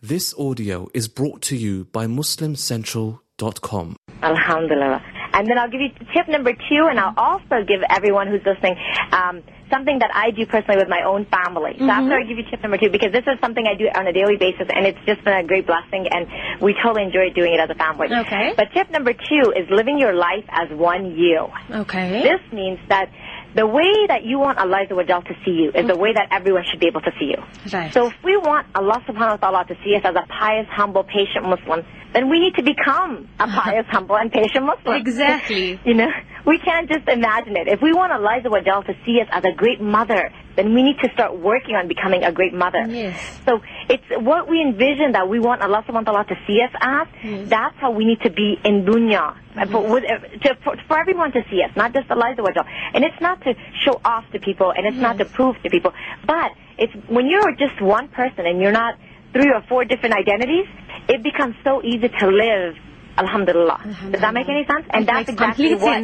This audio is brought to you by MuslimCentral.com. Alhamdulillah. And then I'll give you tip number 2, and I'll also give everyone who's listening something that I do personally with my own family. So after I give you tip number 2, because this is something I do on a daily basis, and it's just been a great blessing, and we totally enjoy doing it as a family. Okay. But tip number 2 is living your life as one you. Okay. This means that the way that you want Allah to see you is the way that everyone should be able to see you. Right. So if we want Allah subhanahu wa ta'ala to see us as a pious, humble, patient Muslim, then we need to become a pious, humble, and patient Muslim. Exactly. You know, we can't just imagine it. If we want Allah to see us as a great mother, then we need to start working on becoming a great mother. Yes. So it's what we envision that we want Allah subhanahu wa ta'ala to see us as. Yes. That's how we need to be in dunya. For everyone to see us, not just Allah. And it's not to show off to people, and it's not to prove to people. But it's when you're just one person and you're not 3 or 4 different identities, it becomes so easy to live. Alhamdulillah. Does that make any sense? And that's exactly what.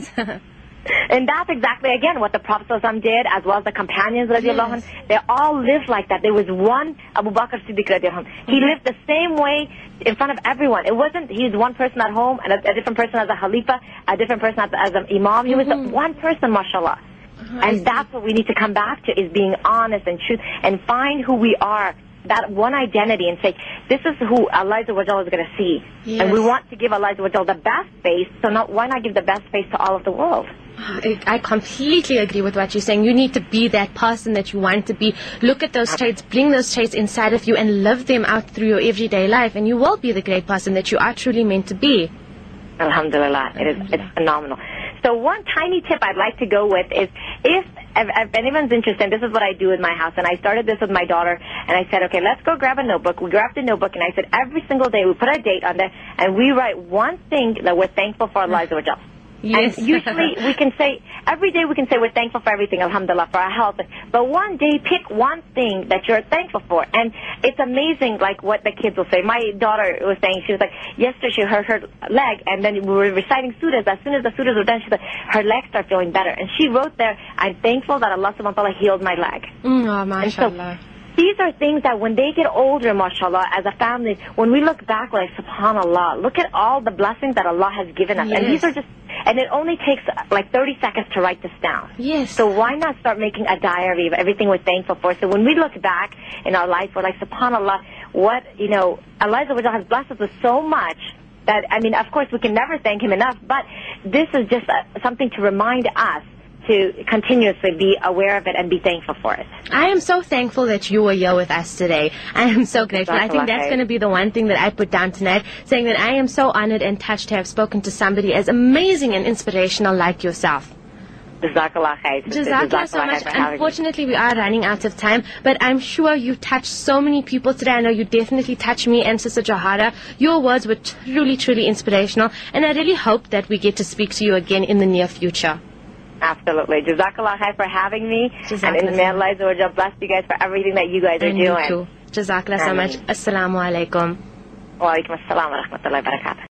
And that's exactly, again, what the Prophet ﷺ did, as well as the companions, radiallahu anhu. They all lived like that. There was one Abu Bakr Siddiq, radiallahu anhu. He lived the same way in front of everyone. It wasn't, he's one person at home, and a different person as a Khalifa, a different person as an Imam. He was one person, mashallah. And that's what we need to come back to, is being honest and truth, and find who we are. That one identity, and say, this is who Allah is going to see. Yes. And we want to give Allah the best face, so why not give the best face to all of the world? I completely agree with what you're saying. You need to be that person that you want to be. Look at those traits, bring those traits inside of you, and live them out through your everyday life, and you will be the great person that you are truly meant to be. Alhamdulillah. It's phenomenal. So one tiny tip I'd like to go with is, if anyone's interested, this is what I do in my house, and I started this with my daughter, and I said, okay, let's go grab a notebook. We grabbed a notebook, and I said, every single day we put a date on there, and we write one thing that we're thankful for Allah Azza wa Jal. Yes. And usually we can say, every day we can say we're thankful for everything, alhamdulillah, for our health. But one day, pick one thing that you're thankful for. And it's amazing, like, what the kids will say. My daughter was saying, she was like, yesterday she hurt her leg, and then we were reciting surahs. As soon as the surahs were done, she said, her legs start feeling better. And she wrote there, I'm thankful that Allah subhanahu wa ta'ala healed my leg. Oh, mashallah. These are things that when they get older, mashallah, as a family, when we look back, we're like, subhanallah, look at all the blessings that Allah has given us. Yes. And these are just, and it only takes like 30 seconds to write this down. Yes. So why not start making a diary of everything we're thankful for? So when we look back in our life, we're like, subhanallah, what, Allah has blessed us with so much that, I mean, of course, we can never thank Him enough, but this is just something to remind us to continuously be aware of it and be thankful for it. I am so thankful that you were here with us today. I am so grateful. I think that's going to be the one thing that I put down tonight, saying that I am so honored and touched to have spoken to somebody as amazing and inspirational like yourself. Jazakallah khair. Jazakallah so much. Unfortunately, we are running out of time, but I'm sure you touched so many people today. I know you definitely touched me and Sister Johara. Your words were truly, truly inspirational, and I really hope that we get to speak to you again in the near future. Absolutely. Jazakallah khair for having me. And may Allah bless you guys for everything that you guys are doing. You too. Jazakallah so much. Assalamu alaikum. Wa alaikum assalam wa rahmatullahi wa barakatuh.